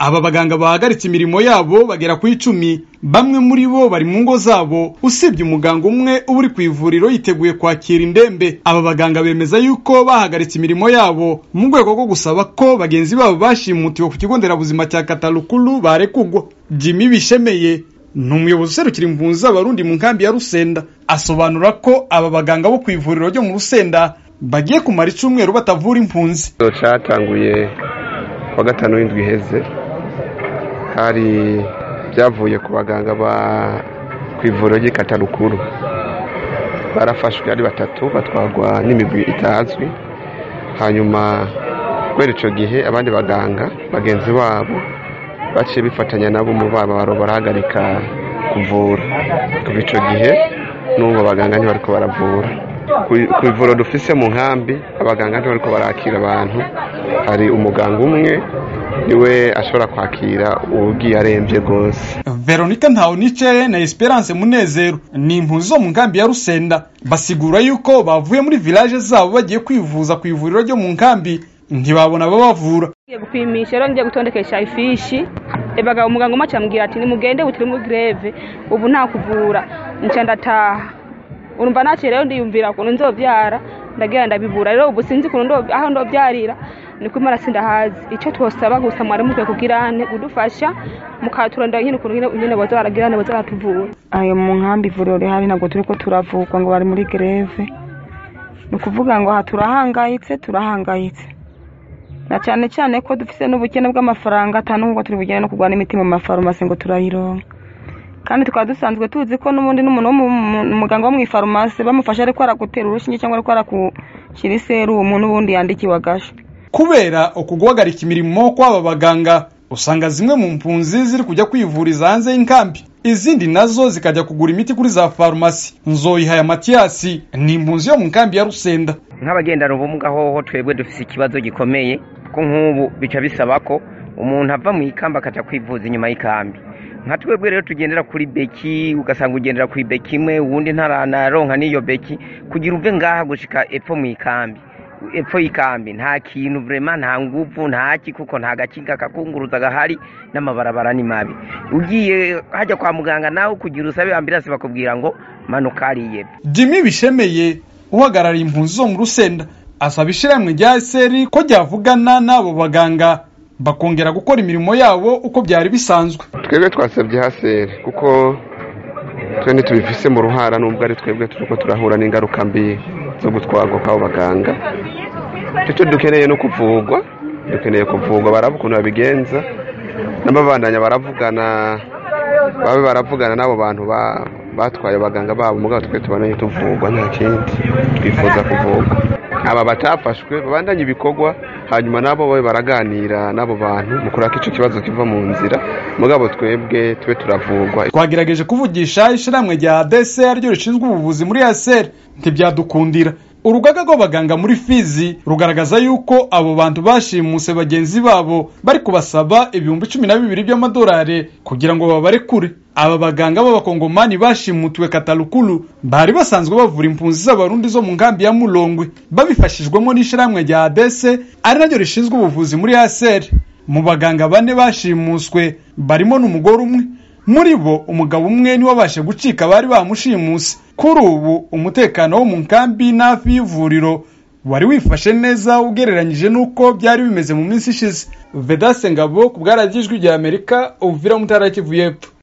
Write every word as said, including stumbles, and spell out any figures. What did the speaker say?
aba baganga bahagaritse imirimo yabo bagera ku icumi, bamwe muri bo bari mu ngo zabo, usibye umuganga umwe uri ku ivuriro yiteguye kwakira indembe. Aba baganga bemeza yuko bahagaritse imirimo yabo mu rwego rwo gusaba ko bagenzi babo bashimutiwe ku kigo nderabuzima cya Katalukulu barekugwa. Jimmy Bishemeye ni umuyobozi userukira impunzi z'abarundi mu nkambi ya Rusenda, asobanura ko aba baganga bo ku ivuriro ryo mu Rusenda bagiye kumara icumweru batavura impunzi. Cyatanguye wa gatanu w'indwi iheze, hari byavuye ku baganga ba ku ivuriro ry'i Katalukulu, barafashwe ari batatu batwagwa n'imigwi itazwi. Hanyuma kubera ico gihe abandi baganga bagenzi babo baciye bifatanya nabo mu babaro barahagarika kuvura. Kuva ico gihe n'ubu abaganga ntibariko baravura. Ku ivuriro dufise mu nkambi abaganga ntibariko barakira abantu, hari umuganga umwe niwe ashobora kwakira ugiye aremvye gose. Veronica Ntawunicere na Esperance Munezero ni impunzi zo mu nkambi ya Rusenda, basigura yuko bavuye muri village zabo bagiye kwivuza ku ivuriro ryo mu nkambi ntibabona babavura. Ngiye gupimisha rero ngiye gutondekesha ifishi, ebaga umuganga umacha ambwira ati ni mugende butiri mu greve ubu nta kuvura, nca ndataha. Urumva nace rero ndiyumvira ko nzovyara ndagira ndabibura, rero ubu sinzi ko ndo aho ndovyarira niko mara sindahazi. Ico twosaba gusa mwari mukwe kugirane kudufasha mukaturondera nyine ukuntu nyine nyine bazo baragirane bazo batuvura. Ayo mu nkambi ivuriro rihari ntabwo turiko turavugwa ngo bari muri greve, no kuvuga ngo ha turahangayitse turahangayitse na cyane cyane ko dufise n'ubukene bw'amafaranga atanu ngo turi bugene no kugwana imiti mu mafarumasi ngo turayironka, kandi tukaba dusanzwe tuzi ko n'ubundi n'umuntu umuganga wo mu farumasi bamufasha ariko aragutera urushinge cyangwa ariko arakushira iserumu n'ubundi yandikiwe agasho. Kubera ukugwagarika imirimo kw'aba baganga, usanga zimwe mu mpunzi ziri kujya kwivuriza hanze y'inkambi, izindi nazo zikajya kugura imiti kuri za farumasi. Nzoyiha ya Mathiasi ni impunzi yo mu nkambi ya Rusenda. Nk'abagendana ubumuga hoho twebwe dufise ikibazo gikomeye ko nk'ubu bica bisaba ko umuntu ava mu ikamba akaja kwivuza inyuma y'ikambi. Nka twebwe rero tugendera kuri beki, ugasanga ugendera kuri beki imwe uwundi ntaranaronka n'iyo beki kugira uve ngaha gushika epfo mu ikambi. Epfo y'ikambi nta kintu vraiment nta nguvu ntaki kuko nta gakinga kakunguruza gahari n'amabarabara ni mabi. Ugiye hajya kwa muganga nawe kugira usabe ambulance bakubwira ngo manuka ariye. Jimmy Bishemeye uhagarara impunzi zo mu Rusenda asaba ishiramwe rya seri ko ryavugana n'abo baganga bakongera gukora imirimo yabo uko byari bisanzwe. Twebwe twasabye haseri kuko twene tubifise mu ruhara nubwo ari twebwe turiko turahura n'ingaruka mbi zo gutwagwa kw'abo baganga. Icyo dukeneye no kuvugwa, dukeneye kuvugwa barabukuntu babigenza n'ababandanya baravugana babe baravugana n'abo bantu ba batwaye abaganga babo mugabo twe tubanaye tuvugwa nta kindi twifuza kuvugwa. Aba batafashwe babandanye ibikorwa hanyuma nabo babe baraganira nabo bantu mukura ko ico kibazo kiva mu nzira mugabo twebwe twe turavugwa. Twagerageje kuvugisha ishiramwe rya D C R ryo rishinzwe ubuvuzi muri A S R ntibyadukundira. Urugaga rw'abaganga muri Fizi rugaragaza yuko abo bantu bashimuse bagenzi babo bari kubasaba ibihumbi cumi na bibiri by'amadolari kugira ngo babarekure. Aba baganga b'abakongomani bashimutiwe Katalukulu bari basanzwe bavura impunzi z'abarundi zo mu nkambi ya Mulongwe babifashijwemo n'ishiramwe rya D C ari naryo rishinzwe ubuvuzi muri A S R. Mu baganga bane bashimuswe barimo n'umugore umwe, muri bo umugabo umwe ni wabashe gucika bari bamushimuse. Kuri ubu umutekano wo mu nkambi n'afi y'ivuriro wari wifashe neza ugereranyije nuko byari bimeze mu minsi ishize. Vedaste Ngabo ku bwaragijwe rya Amerika Uvira Mutara Kivu y'Epfo.